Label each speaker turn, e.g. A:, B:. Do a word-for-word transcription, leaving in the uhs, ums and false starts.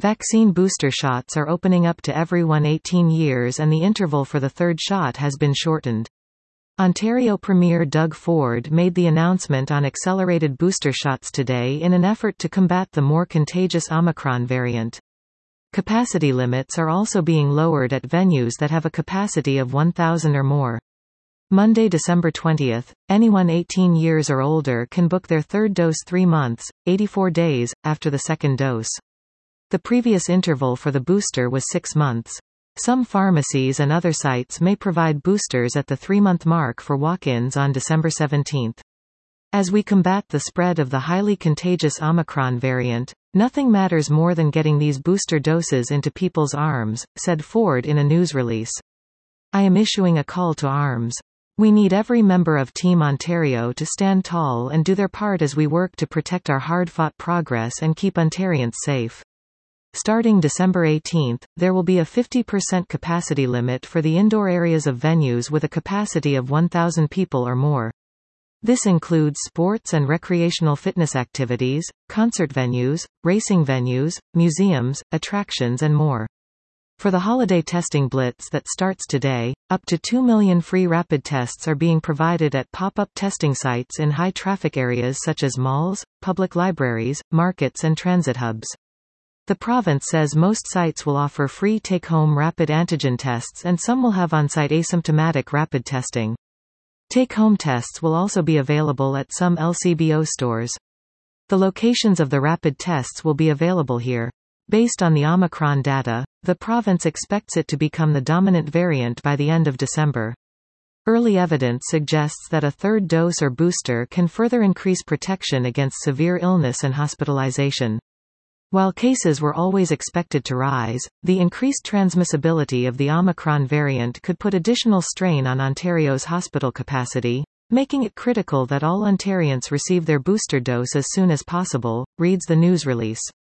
A: Vaccine booster shots are opening up to everyone eighteen years and the interval for the third shot has been shortened. Ontario Premier Doug Ford made the announcement on accelerated booster shots today in an effort to combat the more contagious Omicron variant. Capacity limits are also being lowered at venues that have a capacity of one thousand or more. Monday, December twentieth, anyone eighteen years or older can book their third dose three months, eighty-four days, after the second dose. The previous interval for the booster was six months. Some pharmacies and other sites may provide boosters at the three-month mark for walk-ins on December seventeenth. As we combat the spread of the highly contagious Omicron variant, nothing matters more than getting these booster doses into people's arms, said Ford in a news release. I am issuing a call to arms. We need every member of Team Ontario to stand tall and do their part as we work to protect our hard-fought progress and keep Ontarians safe. Starting December eighteenth, there will be a fifty percent capacity limit for the indoor areas of venues with a capacity of one thousand people or more. This includes sports and recreational fitness activities, concert venues, racing venues, museums, attractions and more. For the holiday testing blitz that starts today, up to two million free rapid tests are being provided at pop-up testing sites in high-traffic areas such as malls, public libraries, markets and transit hubs. The province says most sites will offer free take-home rapid antigen tests and some will have on-site asymptomatic rapid testing. Take-home tests will also be available at some L C B O stores. The locations of the rapid tests will be available here. Based on the Omicron data, the province expects it to become the dominant variant by the end of December. Early evidence suggests that a third dose or booster can further increase protection against severe illness and hospitalization. While cases were always expected to rise, the increased transmissibility of the Omicron variant could put additional strain on Ontario's hospital capacity, making it critical that all Ontarians receive their booster dose as soon as possible, reads the news release.